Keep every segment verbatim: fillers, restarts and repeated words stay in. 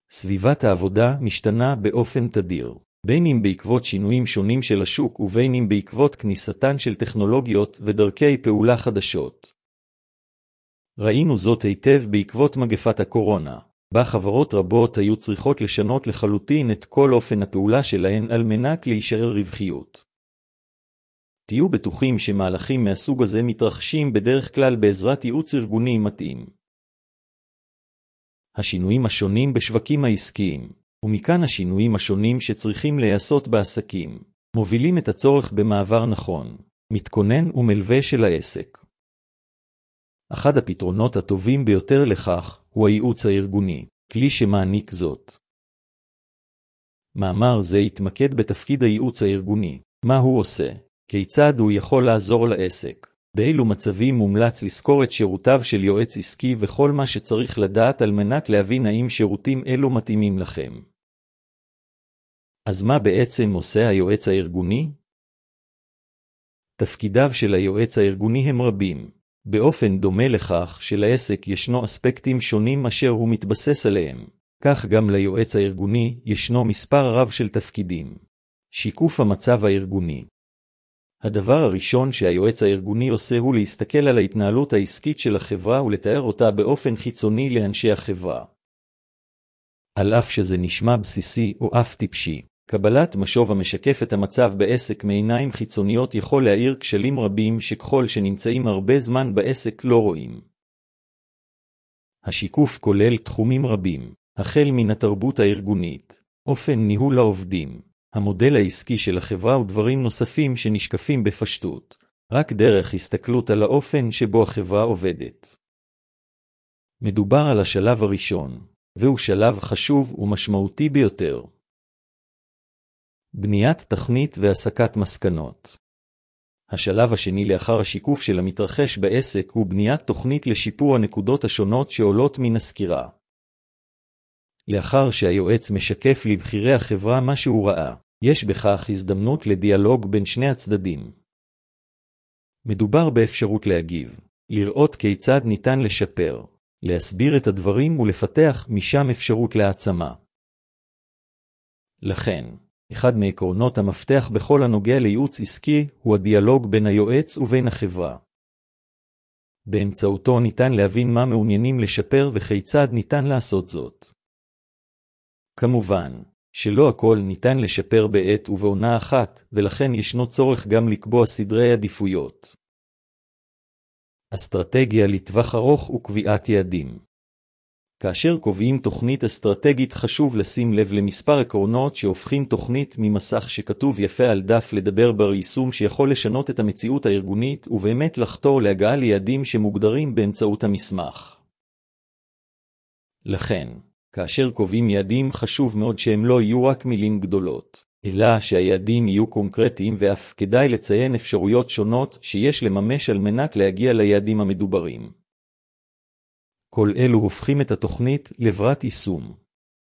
סביבת העבודה משתנה באופן תדיר, בין אם בעקבות שינויים שונים של השוק ובין אם בעקבות כניסתן של טכנולוגיות ודרכי פעולה חדשות. ראינו זאת היטב בעקבות מגפת הקורונה, בה חברות רבות היו צריכות לשנות לחלוטין את כל אופן הפעולה שלהן על מנת להישאר רווחיות. תהיו בטוחים שמהלכים מהסוג הזה מתרחשים בדרך כלל בעזרת ייעוץ ארגוני מתאים. השינויים השונים בשווקים העסקיים, ומכאן השינויים השונים שצריכים להיעשות בעסקים, מובילים את הצורך במעבר נכון, מתכונן ומלווה של העסק. אחד הפתרונות הטובים ביותר לכך הוא הייעוץ הארגוני, כלי שמעניק זאת. מאמר זה יתמקד בתפקיד הייעוץ הארגוני, מה הוא עושה, כיצד הוא יכול לעזור לעסק, באילו מצבים מומלץ לזכור את שירותיו של יועץ עסקי וכל מה שצריך לדעת על מנת להבין האם שירותים אלו מתאימים לכם. אז מה בעצם עושה היועץ הארגוני? תפקידיו של היועץ הארגוני הם רבים. באופן דומה לכך שלעסק ישנו אספקטים שונים אשר הוא מתבסס עליהם, כך גם ליועץ הארגוני ישנו מספר רב של תפקידים. שיקוף המצב הארגוני. הדבר הראשון שהיועץ הארגוני עושה הוא להסתכל על ההתנהלות העסקית של החברה ולתאר אותה באופן חיצוני לאנשי החברה. על אף שזה נשמע בסיסי או אף טיפשי, קבלת משוב המשקף את המצב בעסק מעיניים חיצוניות יכול להאיר כשלים רבים שככל שנמצאים הרבה זמן בעסק לא רואים. השיקוף כולל תחומים רבים, החל מן התרבות הארגונית, אופן ניהול העובדים, המודל העסקי של החברה ודברים נוספים שנשקפים בפשטות, רק דרך הסתכלות על האופן שבו החברה עובדת. מדובר על השלב הראשון, והוא שלב חשוב ומשמעותי ביותר. בניית תכנית והסקת מסקנות. השלב השני לאחר השיקוף של המתרחש בעסק הוא בניית תוכנית לשיפור הנקודות השונות שעולות מן הסקירה. לאחר שהיועץ משקף לבחירי החברה מה שהוא ראה, יש בכך הזדמנות לדיאלוג בין שני הצדדים. מדובר באפשרות להגיב, לראות כיצד ניתן לשפר, להסביר את הדברים ולפתח משם אפשרות להעצמה. לכן, אחד מעקרונות המפתח בכל הנוגע לייעוץ עסקי הוא הדיאלוג בין היועץ ובין החברה. באמצעותו ניתן להבין מה מעוניינים לשפר וכיצד ניתן לעשות זאת. כמובן, שלא הכל ניתן לשפר בעת ובעונה אחת, ולכן ישנו צורך גם לקבוע סדרי עדיפויות. אסטרטגיה לטווח ארוך וקביעת יעדים. כאשר קובעים תוכנית אסטרטגית חשוב לשים לב למספר עקרונות שהופכים תוכנית ממסך שכתוב יפה על דף לדבר בר יישום שיכול לשנות את המציאות הארגונית ובאמת לחתור להגעה ליעדים שמוגדרים באמצעות המסמך. לכן, כאשר קובעים יעדים חשוב מאוד שהם לא יהיו רק מילים גדולות, אלא שהיעדים יהיו קונקרטיים ואף כדאי לציין אפשרויות שונות שיש לממש על מנת להגיע ליעדים המדוברים. כל אלו הופכים את התוכנית לברת יישום.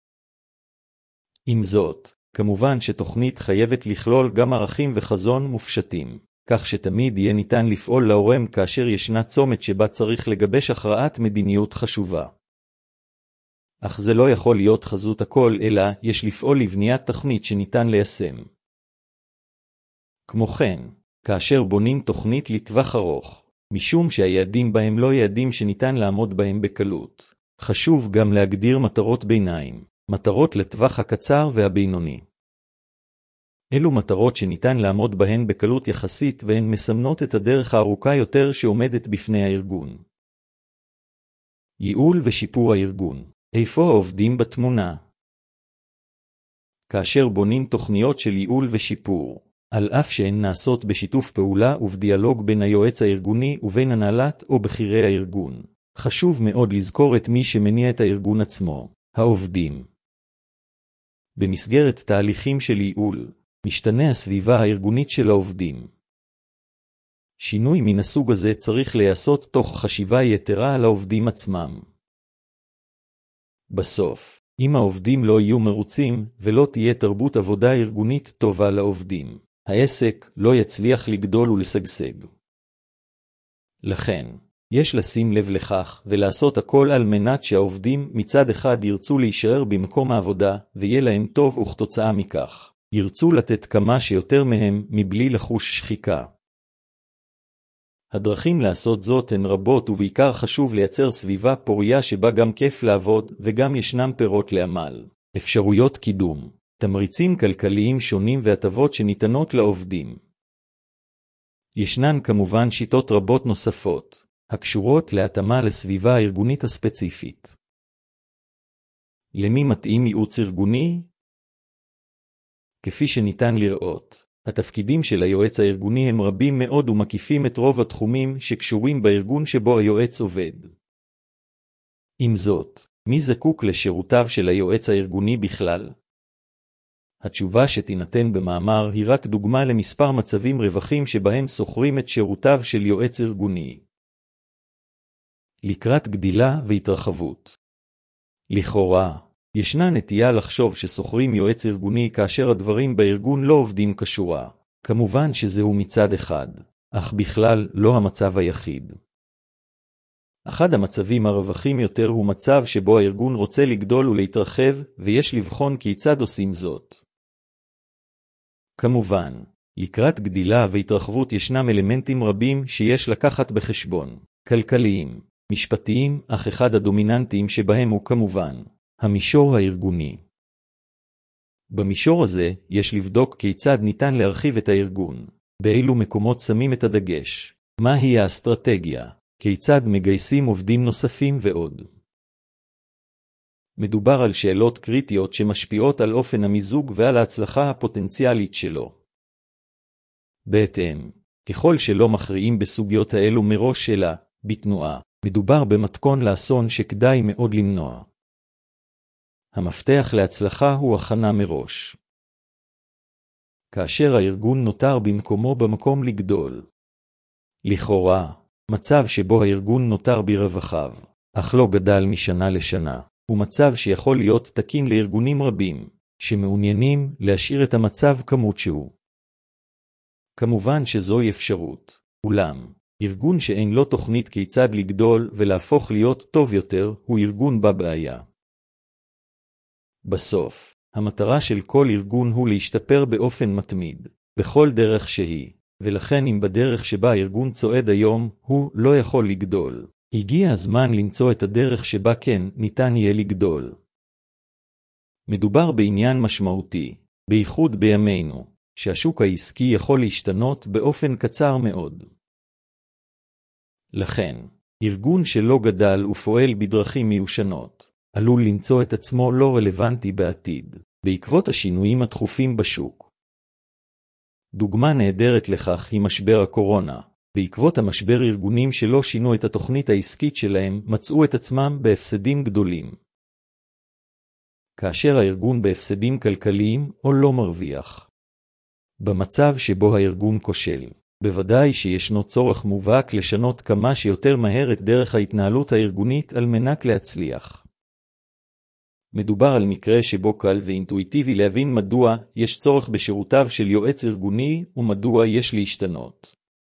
עם זאת, כמובן שתוכנית חייבת לכלול גם ערכים וחזון מופשטים, כך שתמיד יהיה ניתן לפעול להורם כאשר ישנה צומת שבה צריך לגבש הכרעת מדיניות חשובה. אך זה לא יכול להיות חזות הכל, אלא יש לפעול לבניית תוכנית שניתן ליישם. כמו כן, כאשר בונים תוכנית לטווח ארוך, משום שהיעדים בהם לא יעדים שניתן לעמוד בהם בקלות, חשוב גם להגדיר מטרות ביניים, מטרות לטווח הקצר והבינוני. אלו מטרות שניתן לעמוד בהן בקלות יחסית והן מסמנות את הדרך הארוכה יותר שעומדת בפני הארגון. ייעול ושיפור הארגון. איפה העובדים בתמונה? כאשר בונים תוכניות של ייעול ושיפור, על אף שהן נעשות בשיתוף פעולה ובדיאלוג בין היועץ הארגוני ובין הנהלת או בכירי הארגון, חשוב מאוד לזכור את מי שמניע את הארגון עצמו, העובדים. במסגרת תהליכים של ייעול, משתנה הסביבה הארגונית של העובדים. שינוי מן הסוג הזה צריך להיעשות תוך חשיבה יתרה על העובדים עצמם. בסוף, אם העובדים לא יהיו מרוצים ולא תהיה תרבות עבודה ארגונית טובה לעובדים, העסק לא יצליח לגדול ולשגשג. לכן, יש לשים לב לכך ולעשות הכל על מנת שהעובדים מצד אחד ירצו להישאר במקום העבודה ויהיה להם טוב, וכתוצאה מכך ירצו לתת כמה שיותר מהם מבלי לחוש שחיקה. הדרכים לעשות זאת הן רבות, ובעיקר חשוב לייצר סביבה פוריה שבה גם כיף לעבוד וגם ישנם פירות לעמל. אפשרויות קידום, תמריצים כלכליים שונים והטבות שניתנות לעובדים. ישנן כמובן שיטות רבות נוספות, הקשורות להתאמה לסביבה הארגונית הספציפית. למי מתאים ייעוץ ארגוני? כפי שניתן לראות, התפקידים של היועץ הארגוני הם רבים מאוד ומקיפים את רוב התחומים שקשורים בארגון שבו היועץ עובד. עם זאת, מי זקוק לשירותיו של היועץ הארגוני בכלל? התשובה שתינתן במאמר היא רק דוגמה למספר מצבים רווחים שבהם שוכרים את שירותיו של יועץ ארגוני. לקראת גדילה והתרחבות. לכאורה, ישנה נטייה לחשוב ששוכרים יועץ ארגוני כאשר הדברים בארגון לא עובדים כשורה. כמובן שזהו מצד אחד, אך בכלל לא המצב היחיד. אחד המצבים הרווחים יותר הוא מצב שבו הארגון רוצה לגדול ולהתרחב, ויש לבחון כיצד עושים זאת. כמובן, לקראת גדילה והתרחבות ישנם אלמנטים רבים שיש לקחת בחשבון, כלכליים, משפטיים, אך אחד הדומיננטיים שבהם הוא כמובן המישור הארגוני. במישור הזה יש לבדוק כיצד ניתן להרחיב את הארגון, באילו מקומות שמים את הדגש, מהי האסטרטגיה, כיצד מגייסים עובדים נוספים ועוד. מדובר על שאלות קריטיות שמשפיעות על אופן המיזוג ועל ההצלחה הפוטנציאלית שלו. בהתאם, ככל שלא מכריעים בסוגיות האלו מראש אלא בתנועה, מדובר במתכון לאסון שכדאי מאוד למנוע. המפתח להצלחה הוא הכנה מראש. כאשר הארגון נותר במקומו במקום לגדול. לכאורה, מצב שבו הארגון נותר ברווחיו, אך לא גדל משנה לשנה, הוא מצב שיכול להיות תקין לארגונים רבים, שמעוניינים להשאיר את המצב כמות שהוא. כמובן שזוהי אפשרות, אולם, ארגון שאין לו תוכנית כיצד לגדול ולהפוך להיות טוב יותר, הוא ארגון בבעיה. בסוף, המטרה של כל ארגון הוא להשתפר באופן מתמיד, בכל דרך שהיא, ולכן אם בדרך שבה הארגון צועד היום, הוא לא יכול לגדול. הגיע הזמן למצוא את הדרך שבה כן ניתן יהיה לגדול. מדובר בעניין משמעותי, בייחוד בימינו, שהשוק העסקי יכול להשתנות באופן קצר מאוד. לכן, ארגון שלא גדל ופועל בדרכים מיושנות, עלול למצוא את עצמו לא רלוונטי בעתיד, בעקבות השינויים התכופים בשוק. דוגמה נהדרת לכך היא משבר הקורונה. בעקבות המשבר ארגונים שלא שינו את התוכנית העסקית שלהם מצאו את עצמם בהפסדים גדולים. כאשר הארגון בהפסדים כלכליים או לא מרוויח. במצב שבו הארגון כושל, בוודאי שישנו צורך מובהק לשנות כמה שיותר מהר את דרך ההתנהלות הארגונית על מנת להצליח. מדובר על מקרה שבו קל ואינטואיטיבי להבין מדוע יש צורך בשירותיו של יועץ ארגוני ומדוע יש להשתנות.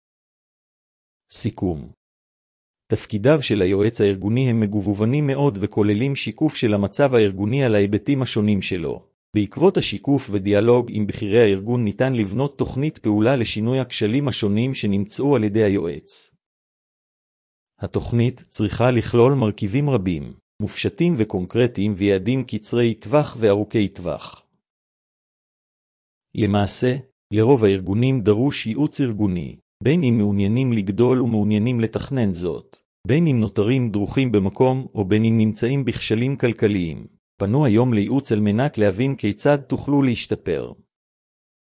סיכום. תפקידיו של היועץ הארגוני הם מגוונים מאוד וכוללים שיקוף של המצב הארגוני על ההיבטים השונים שלו. בעקבות השיקוף ודיאלוג עם בכירי הארגון ניתן לבנות תוכנית פעולה לשינוי הכשלים השונים שנמצאו על ידי היועץ. התוכנית צריכה לכלול מרכיבים רבים, מופשטים וקונקרטיים ויעדים קצרי טווח וארוכי טווח. למעשה, לרוב הארגונים דרוש ייעוץ ארגוני. בין אם מעוניינים לגדול ומעוניינים לתכנן זאת, בין אם נותרים דרוכים במקום או בין אם נמצאים בכשלים כלכליים, פנו היום לייעוץ על מנת להבין כיצד תוכלו להשתפר.